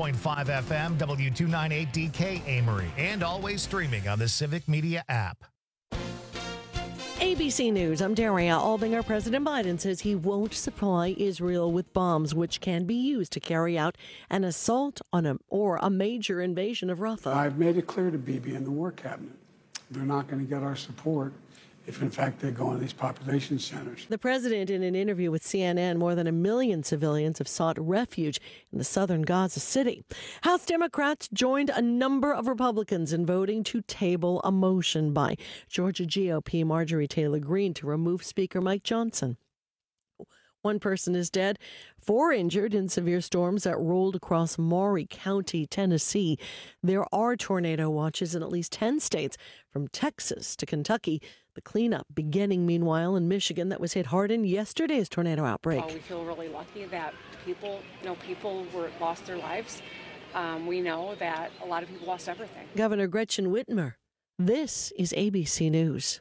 101.5 FM, W298DK Amory, and always streaming on the Civic Media app. ABC News, I'm Daria Albinger. President Biden says he won't supply Israel with bombs which can be used to carry out an assault on a major invasion of Rafah. I've made it clear to Bibi and the War Cabinet they're not going to get our support if, in fact, they go into these population centers. The president, in an interview with CNN, more than 1 million civilians have sought refuge in the southern Gaza City. House Democrats joined a number of Republicans in voting to table a motion by Georgia GOP Marjorie Taylor Greene to remove Speaker Mike Johnson. 1 person is dead, 4 injured in severe storms that rolled across Maury County, Tennessee. There are tornado watches in at least 10 states, from Texas to Kentucky. The cleanup beginning, meanwhile, in Michigan that was hit hard in yesterday's tornado outbreak. We feel really lucky that people lost their lives. We know that a lot of people lost everything. Governor Gretchen Whitmer, this is ABC News.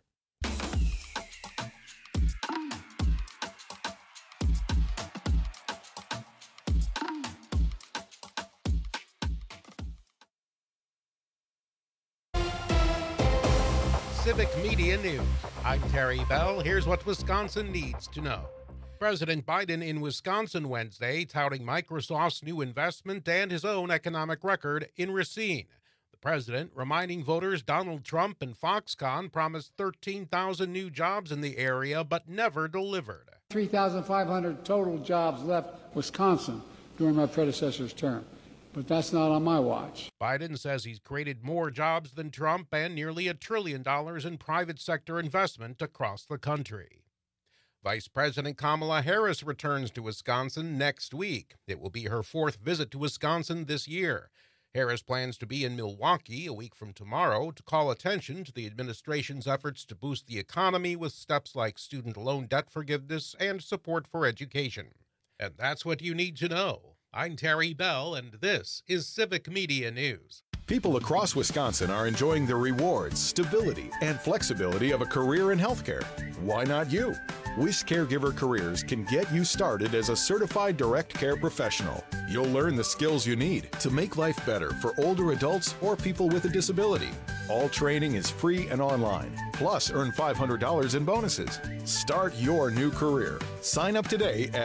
Civic Media News. I'm Terry Bell. Here's what Wisconsin needs to know. President Biden in Wisconsin Wednesday touting Microsoft's new investment and his own economic record in Racine. The president reminding voters Donald Trump and Foxconn promised 13,000 new jobs in the area but never delivered. 3,500 total jobs left Wisconsin during my predecessor's term. But that's not on my watch. Biden says he's created more jobs than Trump and nearly $1 trillion in private sector investment across the country. Vice President Kamala Harris returns to Wisconsin next week. It will be her 4th visit to Wisconsin this year. Harris plans to be in Milwaukee a week from tomorrow to call attention to the administration's efforts to boost the economy with steps like student loan debt forgiveness and support for education. And that's what you need to know. I'm Terry Bell, and this is Civic Media News. People across Wisconsin are enjoying the rewards, stability, and flexibility of a career in healthcare. Why not you? WIS Caregiver Careers can get you started as a certified direct care professional. You'll learn the skills you need to make life better for older adults or people with a disability. All training is free and online. Plus, earn $500 in bonuses. Start your new career. Sign up today at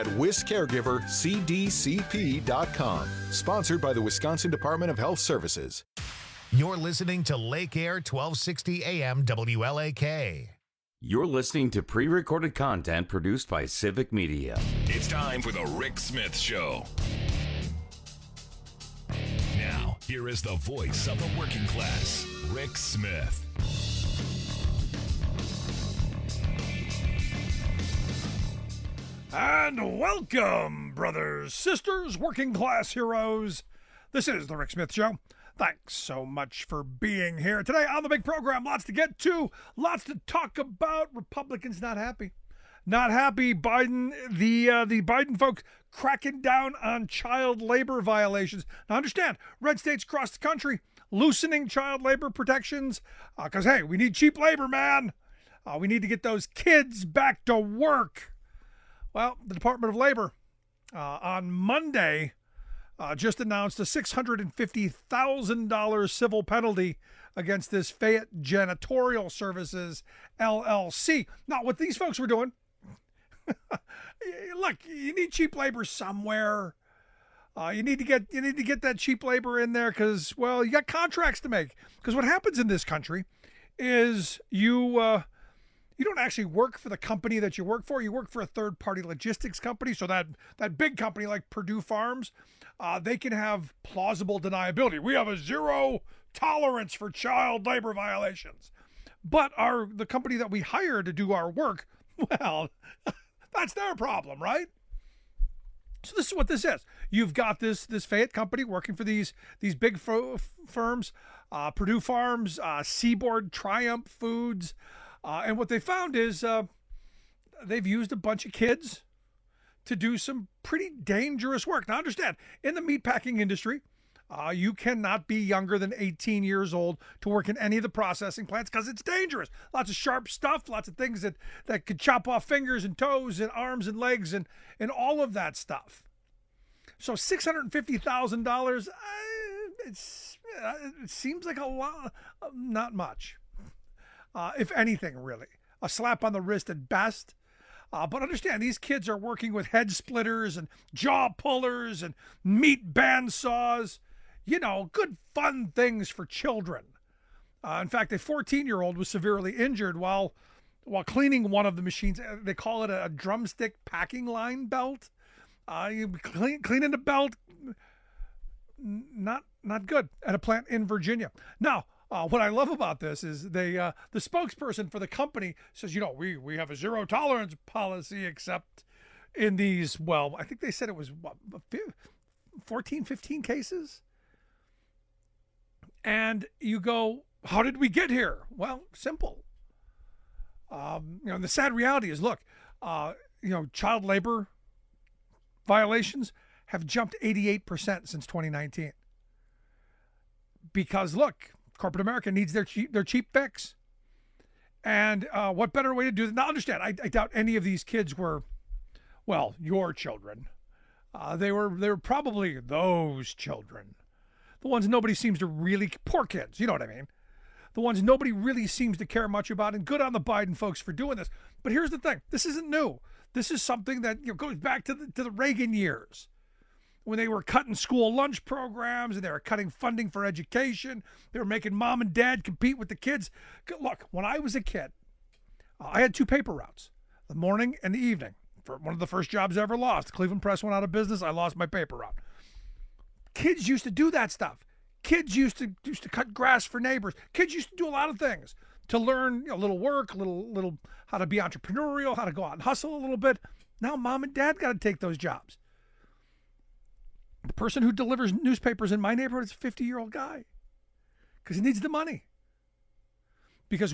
wiscaregivercdcp.com. Sponsored by the Wisconsin Department of Health Services. You're listening to Lake Air 1260 AM WLAK. You're listening to pre-recorded content produced by Civic Media. It's time for the Rick Smith Show. Now, here is the voice of the working class, Rick Smith. And welcome, brothers, sisters, working class heroes. This is the Rick Smith Show. Thanks so much for being here today on the big program. Lots to get to, lots to talk about. Republicans not happy. Not happy. Biden, the Biden folks cracking down on child labor violations. Now understand, red states across the country loosening child labor protections because, hey, we need cheap labor, man. We need to get those kids back to work. Well, the Department of Labor on Monday just announced a $650,000 civil penalty against this Fayette Janitorial Services, LLC. Now, what these folks were doing, look, you need cheap labor somewhere. You need to get that cheap labor in there because, well, you got contracts to make. Because what happens in this country is you don't actually work for the company that you work for. You work for a third-party logistics company. So that big company like Purdue Farms, they can have plausible deniability. We have a zero tolerance for child labor violations. But the company that we hire to do our work, well, that's their problem, right? So this is what this is. You've got this Fayette company working for these big firms, Purdue Farms, Seaboard, Triumph Foods, and what they found is they've used a bunch of kids to do some pretty dangerous work. Now understand, in the meatpacking industry, you cannot be younger than 18 years old to work in any of the processing plants because it's dangerous. Lots of sharp stuff, lots of things that could chop off fingers and toes and arms and legs and all of that stuff. So $650,000, it seems like a lot, not much. If anything, really. A slap on the wrist at best. But understand, these kids are working with head splitters and jaw pullers and meat bandsaws. You know, good fun things for children. In fact, a 14-year-old was severely injured while cleaning one of the machines. They call it a drumstick packing line belt. You cleaning the belt, not good at a plant in Virginia. Now, what I love about this is the spokesperson for the company says, you know, we have a zero tolerance policy except in these, well, I think they said it was 14, 15 cases. And you go, how did we get here? Well, simple. The sad reality is, look, child labor violations have jumped 88% since 2019. Because, look, corporate America needs their cheap fix. And what better way to do that? Now, understand, I doubt any of these kids were, well, your children. They were probably those children. The ones nobody seems to really, poor kids, you know what I mean? The ones nobody really seems to care much about, and good on the Biden folks for doing this. But here's the thing. This isn't new. This is something that goes back to the Reagan years when they were cutting school lunch programs and they were cutting funding for education. They were making mom and dad compete with the kids. Look, when I was a kid, I had two paper routes, the morning and the evening. For one of the first jobs I ever lost. Cleveland Press went out of business. I lost my paper route. Kids used to do that stuff. Kids used to cut grass for neighbors. Kids used to do a lot of things to learn a little work, little how to be entrepreneurial, how to go out and hustle a little bit. Now mom and dad got to take those jobs. The person who delivers newspapers in my neighborhood is a 50-year-old guy because he needs the money. Because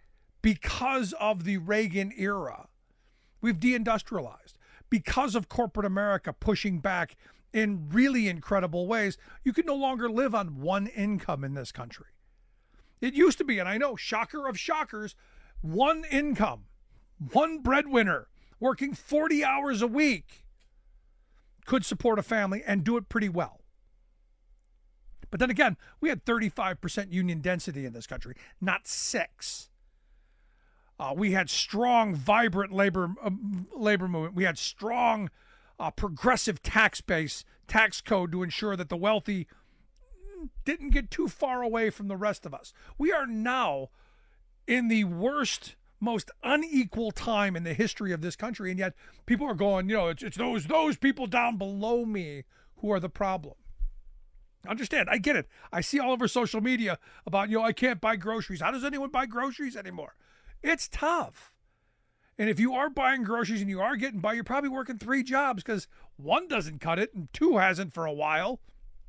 of the Reagan era, we've deindustrialized. Because of corporate America pushing back in really incredible ways, you can no longer live on one income in this country. It used to be, and I know, shocker of shockers, one income, one breadwinner, working 40 hours a week could support a family and do it pretty well. But then again, we had 35% union density in this country, not 6%. We had strong, vibrant labor movement. We had strong, progressive tax code to ensure that the wealthy didn't get too far away from the rest of us. We are now in the worst, most unequal time in the history of this country, and yet people are going, it's those people down below me who are the problem. Understand, I get it. I see all over social media about, I can't buy groceries. How does anyone buy groceries anymore? It's tough. And if you are buying groceries and you are getting by, you're probably working 3 jobs because 1 doesn't cut it and 2 hasn't for a while.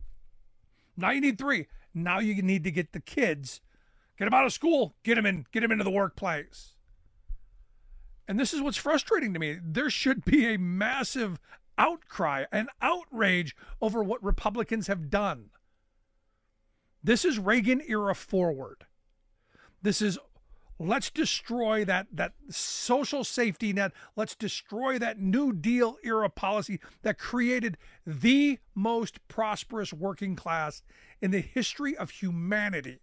Now you need 3. Now you need to get the kids, get them out of school, get them into the workplace. And this is what's frustrating to me. There should be a massive outcry and outrage over what Republicans have done. This is Reagan era forward. This is, let's destroy that social safety net. Let's destroy that New Deal era policy that created the most prosperous working class in the history of humanity.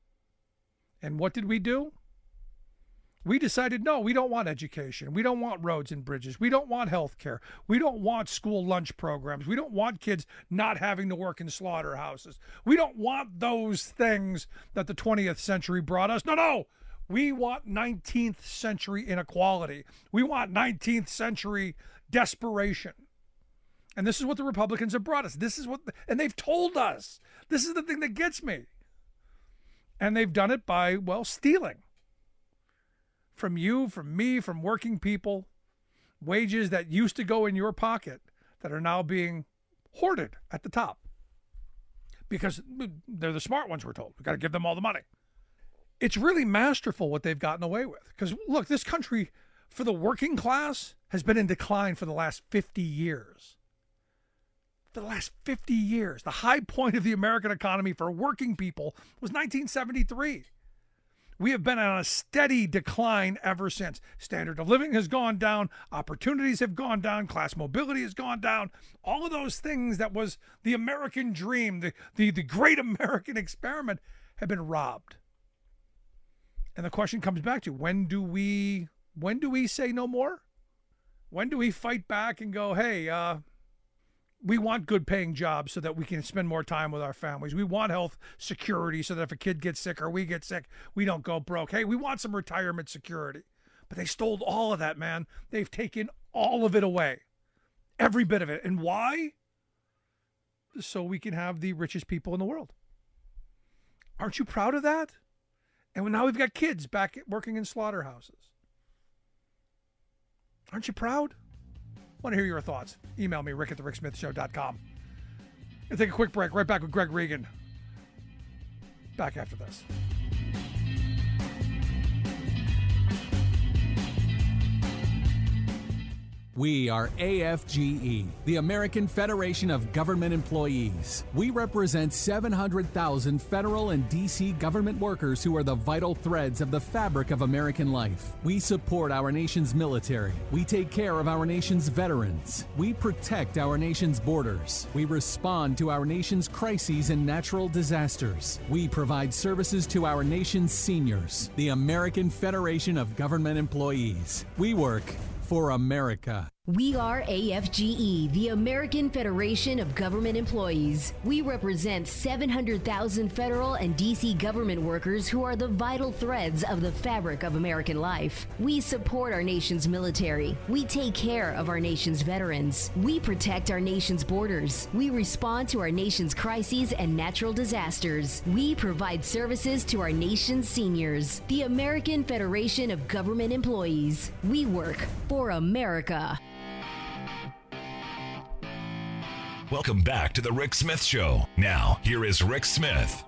And what did we do? We decided, no, we don't want education. We don't want roads and bridges. We don't want health care. We don't want school lunch programs. We don't want kids not having to work in slaughterhouses. We don't want those things that the 20th century brought us. No. We want 19th century inequality. We want 19th century desperation. And this is what the Republicans have brought us. And they've told us. This is the thing that gets me. And they've done it by, stealing. From you, from me, from working people, wages that used to go in your pocket that are now being hoarded at the top. Because they're the smart ones, we're told. We've got to give them all the money. It's really masterful what they've gotten away with. Because, look, this country, for the working class, has been in decline for the last 50 years. For the last 50 years. The high point of the American economy for working people was 1973. We have been on a steady decline ever since. Standard of living has gone down, opportunities have gone down, class mobility has gone down. All of those things that was the American dream, the great American experiment, have been robbed. And the question comes back to, when do we say no more? When do we fight back and go, hey, we want good paying jobs so that we can spend more time with our families. We want health security so that if a kid gets sick or we get sick, we don't go broke. Hey, we want some retirement security. But they stole all of that, man. They've taken all of it away. Every bit of it. And why? So we can have the richest people in the world. Aren't you proud of that? And now we've got kids back working in slaughterhouses. Aren't you proud? I want to hear your thoughts. Email me, rick@thericksmithshow.com. We'll take a quick break. Right back with Greg Regan. Back after this. We are AFGE, the American Federation of Government Employees. We represent 700,000 federal and D.C. government workers who are the vital threads of the fabric of American life. We support our nation's military. We take care of our nation's veterans. We protect our nation's borders. We respond to our nation's crises and natural disasters. We provide services to our nation's seniors. The American Federation of Government Employees. We work for America. We are AFGE, the American Federation of Government Employees. We represent 700,000 federal and D.C. government workers who are the vital threads of the fabric of American life. We support our nation's military. We take care of our nation's veterans. We protect our nation's borders. We respond to our nation's crises and natural disasters. We provide services to our nation's seniors. The American Federation of Government Employees. We work for America. Welcome back to the Rick Smith Show. Now, here is Rick Smith.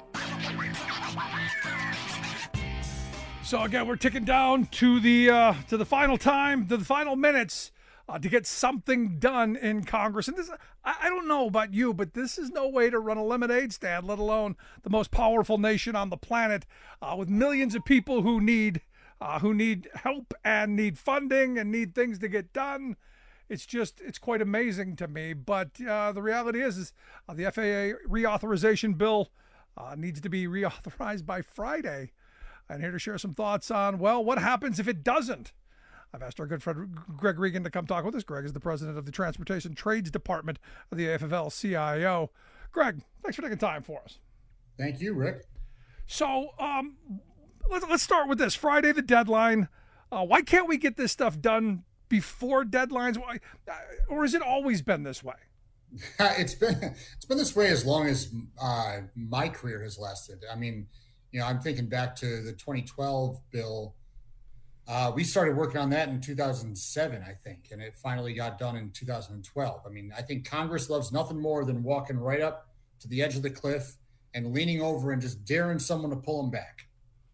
So again, we're ticking down to the final time, to the final minutes to get something done in Congress. And this, I don't know about you, but this is no way to run a lemonade stand, let alone the most powerful nation on the planet, with millions of people who need help and need funding and need things to get done. It's quite amazing to me. But the reality is the FAA reauthorization bill needs to be reauthorized by Friday. And here to share some thoughts on, well, what happens if it doesn't? I've asked our good friend Greg Regan to come talk with us. Greg is the president of the Transportation Trades Department of the AFL-CIO. Greg, thanks for taking time for us. Thank you, Rick. So let's start with this. Friday, the deadline. Why can't we get this stuff done before deadlines? Why, or has it always been this way? It's been this way as long as my career has lasted. I mean, I'm thinking back to the 2012 bill. We started working on that in 2007, I think, and it finally got done in 2012. I mean, I think Congress loves nothing more than walking right up to the edge of the cliff and leaning over and just daring someone to pull them back.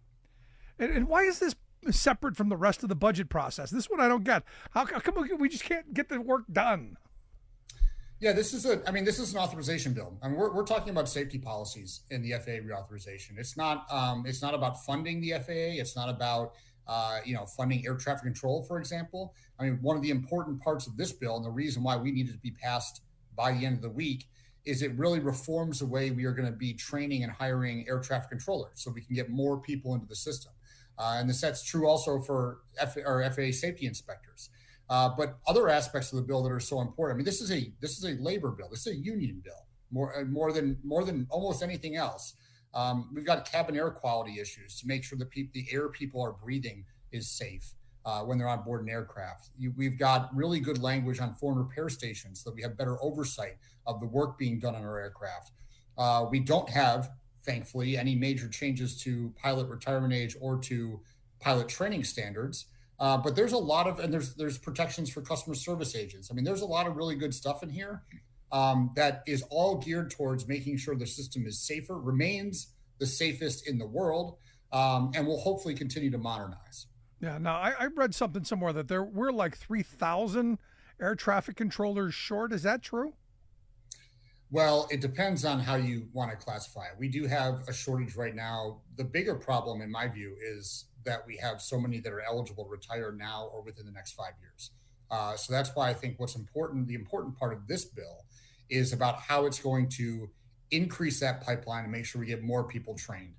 And why is this separate from the rest of the budget process? This one I don't get. How come we just can't get the work done? Yeah, this is an authorization bill. I mean, we're talking about safety policies in the FAA reauthorization. It's not about funding the FAA. It's not about funding air traffic control, for example. I mean, one of the important parts of this bill, and the reason why we needed to be passed by the end of the week, is it really reforms the way we are going to be training and hiring air traffic controllers, so we can get more people into the system. And that's true also for FAA safety inspectors. But other aspects of the bill that are so important. I mean, this is a labor bill. This is a union bill more than almost anything else. We've got cabin air quality issues to make sure that the air people are breathing is safe when they're on board an aircraft. We've got really good language on foreign repair stations so that we have better oversight of the work being done on our aircraft. We don't have, thankfully, any major changes to pilot retirement age or to pilot training standards. But there's a lot of, and there's protections for customer service agents. I mean, there's a lot of really good stuff in here that is all geared towards making sure the system is safer, remains the safest in the world, and will hopefully continue to modernize. Yeah. Now, I read something somewhere that we're like 3,000 air traffic controllers short. Is that true? Well, it depends on how you want to classify it. We do have a shortage right now. The bigger problem, in my view, is that we have so many that are eligible to retire now or within the next 5 years. So that's why I think the important part of this bill is about how it's going to increase that pipeline and make sure we get more people trained.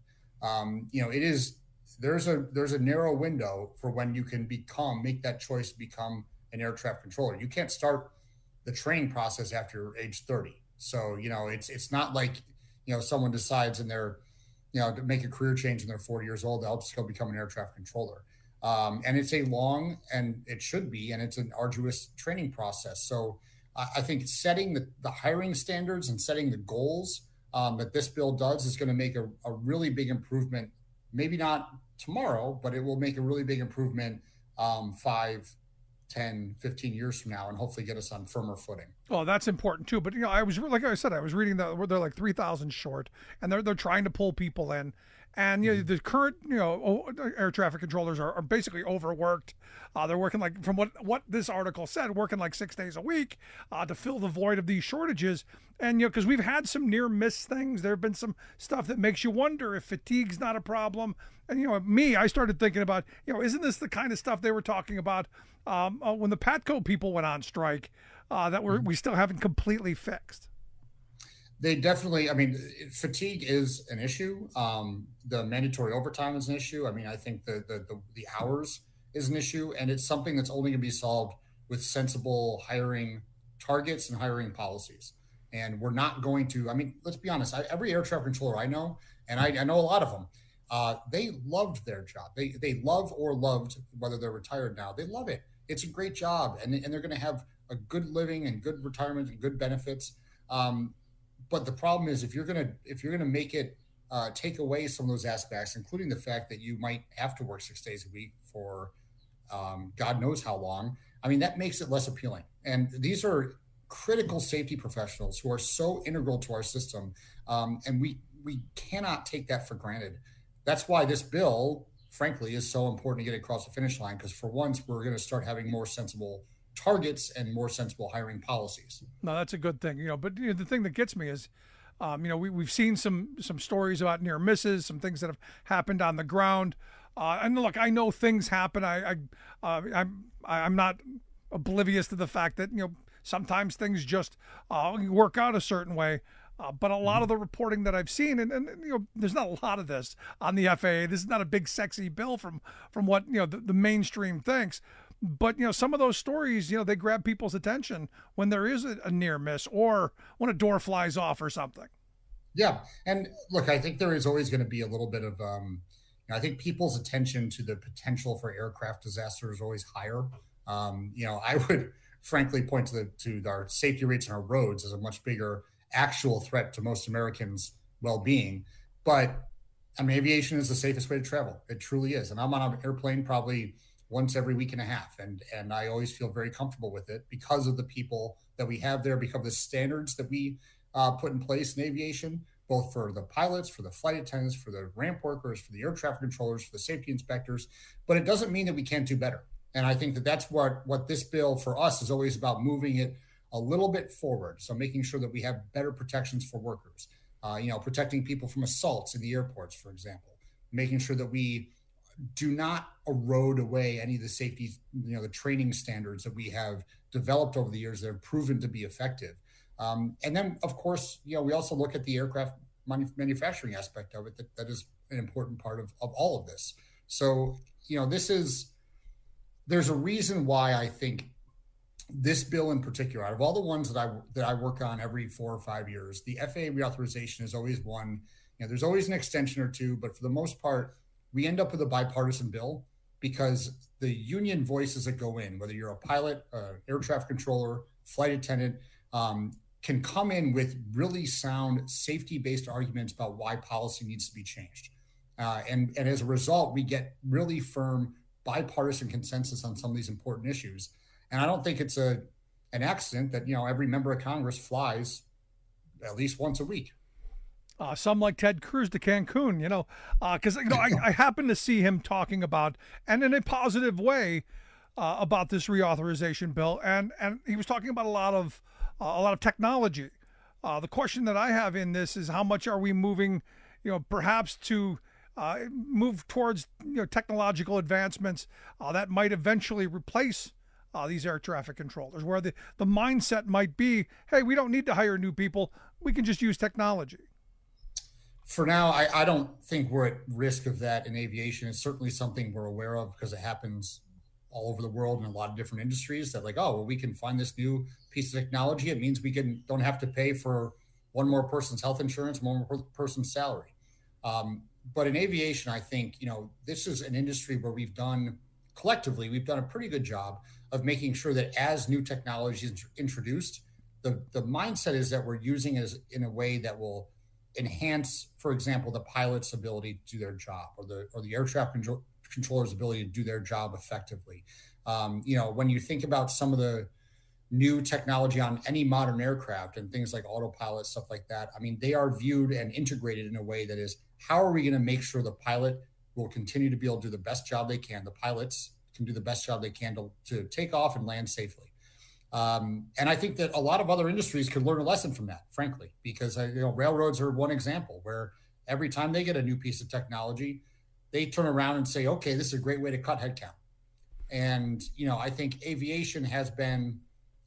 There's a narrow window for when you can make that choice to become an air traffic controller. You can't start the training process after age 30. So, it's not like, someone decides to make a career change when they're 40 years old, they'll just go become an air traffic controller. And it's a long, and it should be, and it's an arduous training process. So I think setting the hiring standards and setting the goals that this bill does is going to make a really big improvement, maybe not tomorrow, but it will make a really big improvement 5, 10, 15 years from now, and hopefully get us on firmer footing. Oh, that's important too. But I was reading that they're like 3,000 short, and they're trying to pull people in. And the current air traffic controllers are basically overworked. They're working like, from what this article said, working like 6 days a week to fill the void of these shortages. And because we've had some near miss things, there have been some stuff that makes you wonder if fatigue's not a problem. And I started thinking about isn't this the kind of stuff they were talking about when the Patco people went on strike that we still haven't completely fixed? They definitely, fatigue is an issue. The mandatory overtime is an issue. I think the hours is an issue, and it's something that's only going to be solved with sensible hiring targets and hiring policies. And we're not going to, let's be honest, every air traffic controller I know, and I know a lot of them, they loved their job. They love or loved, whether they're retired now, they love it. It's a great job, and they're going to have a good living and good retirement and good benefits. But the problem is if you're gonna make it take away some of those aspects, including the fact that you might have to work 6 days a week for God knows how long, that makes it less appealing. And these are critical safety professionals who are so integral to our system, and we cannot take that for granted. That's why this bill, frankly, is so important to get across the finish line, because for once we're going to start having more sensible targets and more sensible hiring policies. No, that's a good thing, but the thing that gets me is, we've seen some stories about near misses, some things that have happened on the ground. And look, I know things happen. I'm not oblivious to the fact that, sometimes things just work out a certain way. But a lot of the reporting that I've seen, and there's not a lot of this on the FAA. This is not a big sexy bill from what the mainstream thinks. But some of those stories, they grab people's attention when there is a near miss or when a door flies off or something. Yeah, and look, I think there is always going to be a little bit of, I think people's attention to the potential for aircraft disaster is always higher. I would frankly point to our safety rates on our roads as a much bigger actual threat to most Americans' well-being. But aviation is the safest way to travel. It truly is. And I'm on an airplane probably once every week and a half. And I always feel very comfortable with it because of the people that we have there, because of the standards that we put in place in aviation, both for the pilots, for the flight attendants, for the ramp workers, for the air traffic controllers, for the safety inspectors. But it doesn't mean that we can't do better. And I think that's what this bill for us is always about, moving it a little bit forward. So making sure that we have better protections for workers, protecting people from assaults in the airports, for example, making sure that we do not erode away any of the safety, the training standards that we have developed over the years that have proven to be effective. And then, of course, we also look at the aircraft manufacturing aspect of it. That is an important part of all of this. So, there's a reason why I think this bill in particular, out of all the ones that I work on every 4 or 5 years, the FAA reauthorization is always one. There's always an extension or two, but for the most part, we end up with a bipartisan bill because the union voices that go in, whether you're a pilot, air traffic controller, flight attendant, can come in with really sound safety-based arguments about why policy needs to be changed. And as a result, we get really firm bipartisan consensus on some of these important issues. And I don't think it's an accident that, every member of Congress flies at least once a week. Some like Ted Cruz to Cancun, because I happen to see him talking about, and in a positive way, about this reauthorization bill, and he was talking about a lot of technology The question that I have in this is how much are we moving, perhaps to move towards technological advancements that might eventually replace these air traffic controllers, where the mindset might be, hey, we don't need to hire new people. We can just use technology. For now, I don't think we're at risk of that in aviation. It's certainly something we're aware of because it happens all over the world in a lot of different industries that we can find this new piece of technology. It means we don't have to pay for one more person's health insurance, one more person's salary. But in aviation, I think, this is an industry where we've done a pretty good job of making sure that as new technology is introduced, the mindset is that we're using it in a way that will enhance, for example, the pilot's ability to do their job, or the air traffic controller's ability to do their job effectively. When you think about some of the new technology on any modern aircraft and things like autopilot, stuff like that, they are viewed and integrated in a way that is, how are we going to make sure the pilot will continue to be able to do the best job they can? The pilots can do the best job they can to take off and land safely. And I think that a lot of other industries could learn a lesson from that, frankly, because railroads are one example where every time they get a new piece of technology, they turn around and say, okay, this is a great way to cut headcount. And, I think aviation has been,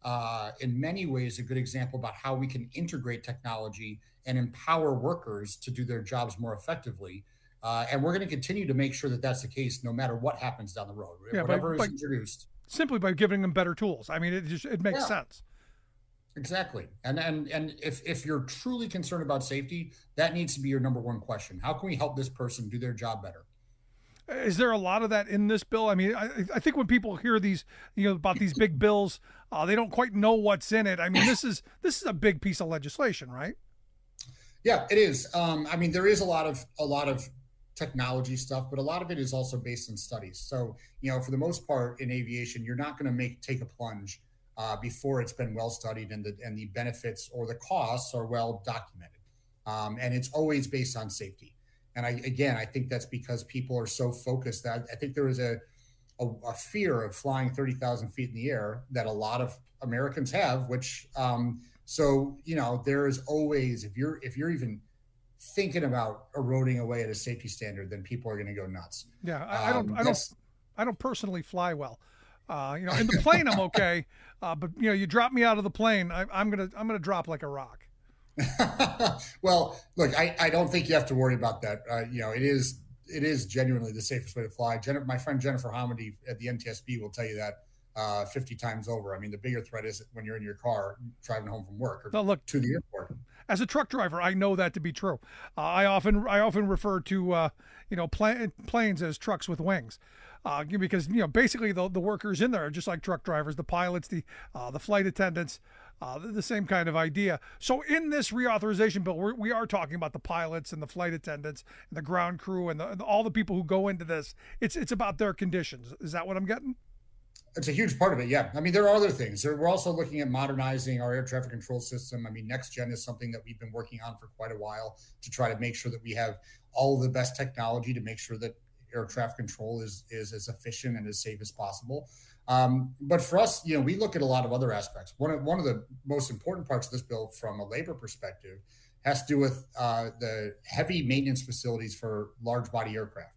in many ways, a good example about how we can integrate technology and empower workers to do their jobs more effectively. And we're going to continue to make sure that that's the case no matter what happens down the road. Yeah, whatever is introduced. Simply by giving them better tools. It makes sense. Exactly. And if you're truly concerned about safety, that needs to be your number one question. How can we help this person do their job better? Is there a lot of that in this bill? I think when people hear these, about these big bills, they don't quite know what's in it. This is a big piece of legislation, right? Yeah, it is. There is a lot of technology stuff, but a lot of it is also based on studies. So, for the most part in aviation, you're not going to take a plunge before it's been well studied and the benefits or the costs are well documented. And it's always based on safety. And I think that's because people are so focused that I think there is a fear of flying 30,000 feet in the air that a lot of Americans have, which, there is always, if you're even thinking about eroding away at a safety standard, then people are going to go nuts. Yeah. I don't personally fly well. In the plane, I'm okay. But you drop me out of the plane, I'm going to drop like a rock. Well, look, I don't think you have to worry about that. It is genuinely the safest way to fly. My friend Jennifer Hamady at the NTSB will tell you that 50 times over. The bigger threat is when you're in your car driving home from work or to the airport. As a truck driver, I know that to be true. I often refer to planes as trucks with wings. Because basically the workers in there are just like truck drivers, the pilots, the flight attendants, the same kind of idea. So in this reauthorization bill, we are talking about the pilots and the flight attendants and the ground crew and all the people who go into this. It's about their conditions. Is that what I'm getting? It's a huge part of it, yeah. There are other things. We're also looking at modernizing our air traffic control system. NextGen is something that we've been working on for quite a while to try to make sure that we have all of the best technology to make sure that air traffic control is as efficient and as safe as possible. But for us, we look at a lot of other aspects. One of the most important parts of this bill from a labor perspective has to do with the heavy maintenance facilities for large body aircraft.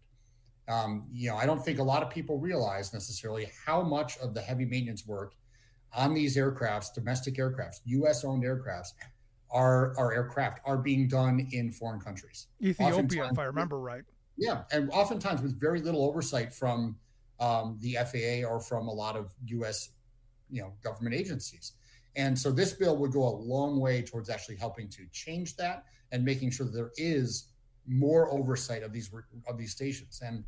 I don't think a lot of people realize necessarily how much of the heavy maintenance work on these aircrafts, domestic aircrafts, U.S.-owned aircrafts, are being done in foreign countries. Ethiopia, if I remember right. Yeah, and oftentimes with very little oversight from the FAA or from a lot of U.S. government agencies. And so this bill would go a long way towards actually helping to change that and making sure that there is more oversight of these stations. And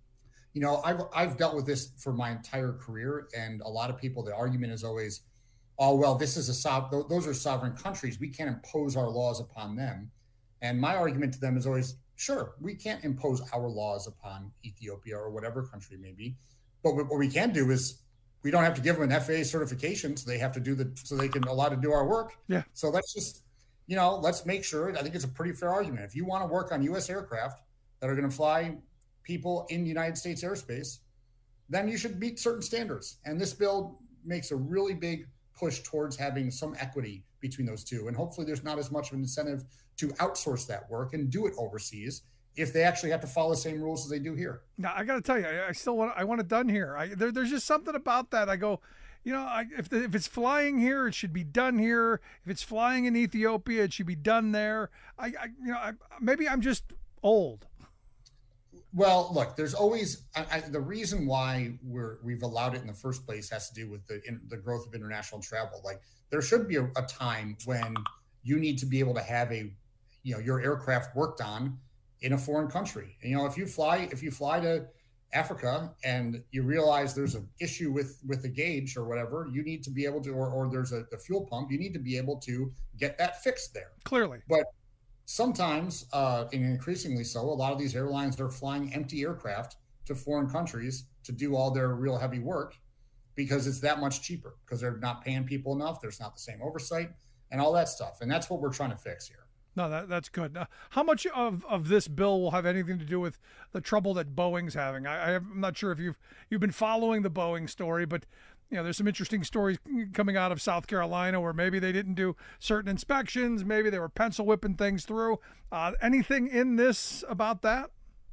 I've dealt with this for my entire career, and a lot of people, the argument is always, oh, well, this is those are sovereign countries. We can't impose our laws upon them. And my argument to them is always, sure, we can't impose our laws upon Ethiopia or whatever country it may be. But what we can do is we don't have to give them an FAA certification, so they have to so they can allow to do our work. Yeah. So let's just, let's make sure. I think it's a pretty fair argument. If you want to work on U.S. aircraft that are going to fly people in United States airspace, then you should meet certain standards. And this bill makes a really big push towards having some equity between those two. And hopefully there's not as much of an incentive to outsource that work and do it overseas if they actually have to follow the same rules as they do here. Now, I got to tell you, I want it done here. There's just something about that. I go, if it's flying here, it should be done here. If it's flying in Ethiopia, it should be done there. Maybe I'm just old. Well, look, there's always the reason why we've allowed it in the first place has to do with the growth of international travel. Like there should be a time when you need to be able to have your aircraft worked on in a foreign country. And, if you fly to Africa and you realize there's an issue with the gauge or whatever, you need to be able to, or there's the fuel pump, you need to be able to get that fixed there. Clearly. But sometimes, and increasingly so, a lot of these airlines are flying empty aircraft to foreign countries to do all their real heavy work because it's that much cheaper, because they're not paying people enough. There's not the same oversight and all that stuff. And that's what we're trying to fix here. No, that's good. Now, how much of this bill will have anything to do with the trouble that Boeing's having? I'm not sure if you've been following the Boeing story, but there's some interesting stories coming out of South Carolina where maybe they didn't do certain inspections, maybe they were pencil whipping things through. Anything in this about that?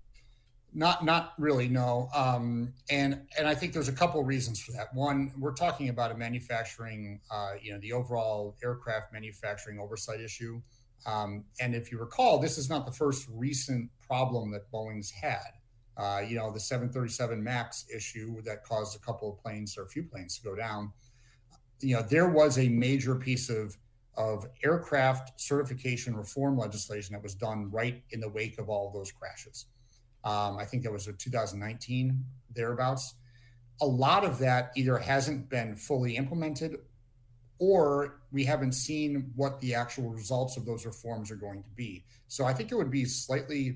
Not really, no. And I think there's a couple of reasons for that. One, we're talking about a manufacturing, the overall aircraft manufacturing oversight issue. And if you recall, this is not the first recent problem that Boeing's had. The 737 MAX issue that caused a couple of planes or a few planes to go down. There was a major piece of aircraft certification reform legislation that was done right in the wake of all of those crashes. I think that was 2019, thereabouts. A lot of that either hasn't been fully implemented or we haven't seen what the actual results of those reforms are going to be. So I think it would be slightly,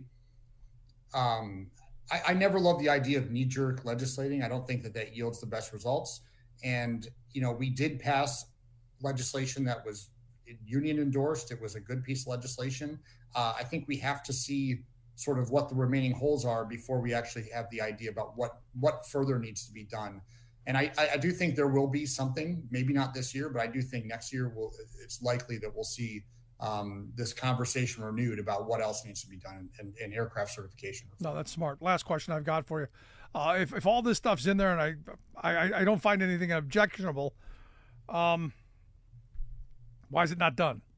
I never love the idea of knee-jerk legislating. I don't think that yields the best results. And, we did pass legislation that was union endorsed. It was a good piece of legislation. I think we have to see sort of what the remaining holes are before we actually have the idea about what further needs to be done. And I do think there will be something, maybe not this year, but I do think next year it's likely that we'll see this conversation renewed about what else needs to be done in aircraft certification. No, that's smart. Last question I've got for you. If all this stuff's in there and I don't find anything objectionable, why is it not done?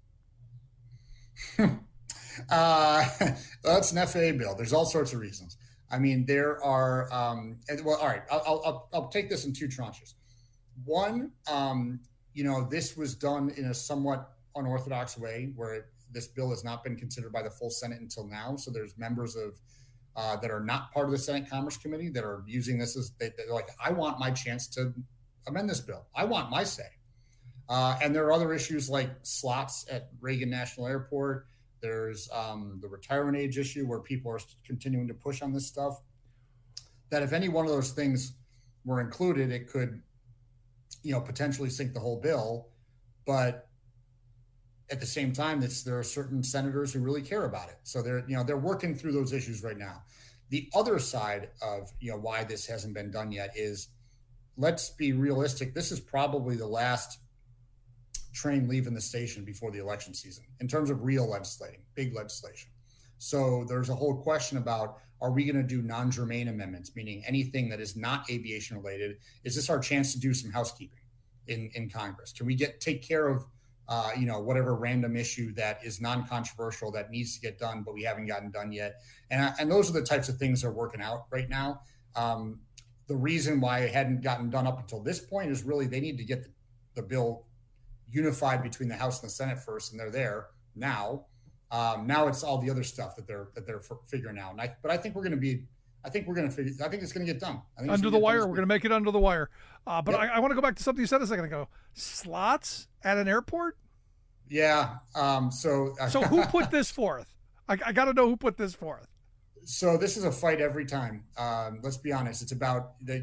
That's an FAA bill. There's all sorts of reasons. I mean, there are, all right, I'll take this in two tranches. One, this was done in a somewhat unorthodox way where this bill has not been considered by the full Senate until now. So there's members of that are not part of the Senate Commerce Committee that are using this as they're like, I want my chance to amend this bill. I want my say. And there are other issues like slots at Reagan National Airport. There's the retirement age issue where people are continuing to push on this stuff, that if any one of those things were included, it could, potentially sink the whole bill. But at the same time, there are certain senators who really care about it. So they're working through those issues right now. The other side of, why this hasn't been done yet is, let's be realistic. This is probably the last train leaving the station before the election season in terms of real legislating, big legislation. So there's a whole question about, are we going to do non-germane amendments, meaning anything that is not aviation related? Is this our chance to do some housekeeping in Congress? Can we take care of, whatever random issue that is non-controversial that needs to get done, but we haven't gotten done yet? And those are the types of things they're working out right now. The reason why it hadn't gotten done up until this point is really they need to get the bill unified between the House and the Senate first, and they're there now. Now it's all the other stuff that they're figuring out. But I think we're going to I think it's going to get done. Under the wire. We're going to make it under the wire. But yep. I want to go back to something you said a second ago. Slots at an airport? Yeah. So who put this forth? I got to know who put this forth. So this is a fight every time. Let's be honest. It's about the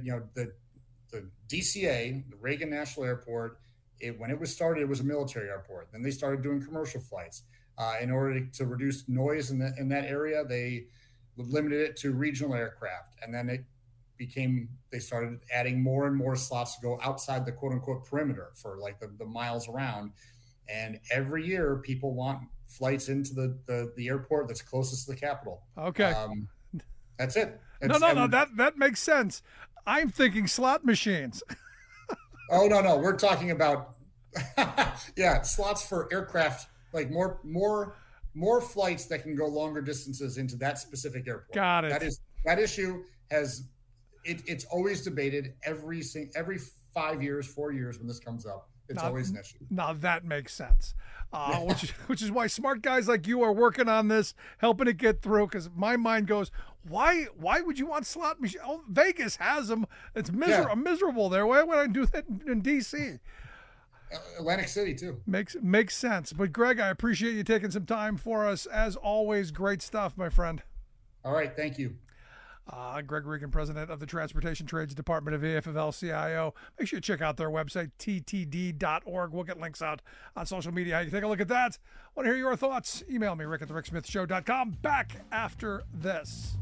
DCA, the Reagan National Airport. When it was started, it was a military airport. Then they started doing commercial flights. In order to reduce noise in that area, they limited it to regional aircraft. And then they started adding more and more slots to go outside the quote unquote perimeter for like the miles around. And every year, people want flights into the airport that's closest to the Capitol. Okay. That's it. No, that makes sense. I'm thinking slot machines. Oh, no. We're talking about, slots for aircraft, like more flights that can go longer distances into that specific airport. Got it. That issue it's always debated every 5 years, 4 years when this comes up. It's always an issue. Now that makes sense. Which is why smart guys like you are working on this, helping it get through. Because my mind goes, why would you want slot machines? Oh, Vegas has them. It's miserable there. Why would I do that in D.C.? Atlantic City too. Makes sense. But Greg, I appreciate you taking some time for us. As always, great stuff, my friend. All right, thank you. Greg Regan, president of the Transportation Trades Department of AFL-CIO. Make sure you check out their website, ttd.org. We'll get links out on social media. You can take a look at that. Want to hear your thoughts? Email me, rick@thericksmithshow.com. Back after this.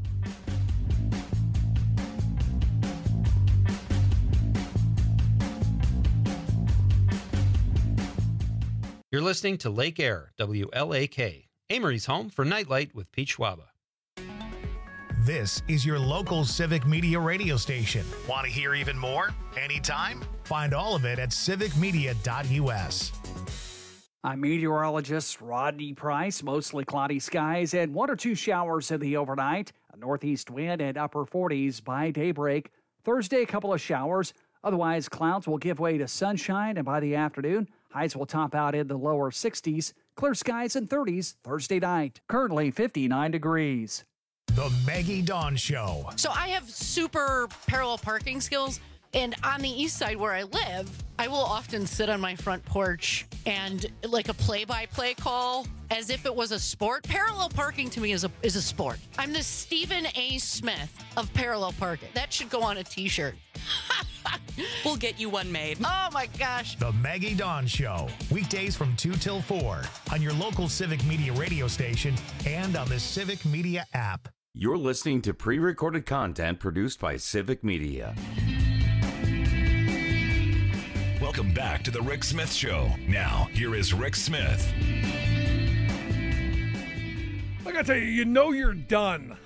You're listening to Lake Air, WLAK, Amory's home for Nightlight with Pete Schwaba. This is your local Civic Media radio station. Want to hear even more? Anytime? Find all of it at civicmedia.us. I'm meteorologist Rodney Price. Mostly cloudy skies and 1 or 2 showers in the overnight. A northeast wind and upper 40s by daybreak. Thursday, a couple of showers. Otherwise, clouds will give way to sunshine, and by the afternoon, highs will top out in the lower 60s. Clear skies and 30s Thursday night. Currently 59 degrees. The Maggie Dawn Show. So I have super parallel parking skills, and on the east side where I live, I will often sit on my front porch and like a play-by-play call as if it was a sport. Parallel parking to me is a sport. I'm the Stephen A. Smith of parallel parking. That should go on a t-shirt. We'll get you one made. Oh my gosh. The Maggie Dawn Show. Weekdays from 2 till 4 on your local Civic Media radio station and on the Civic Media app. You're listening to pre-recorded content produced by Civic Media. Welcome back to the Rick Smith Show. Now, here is Rick Smith. I gotta tell you, you're done.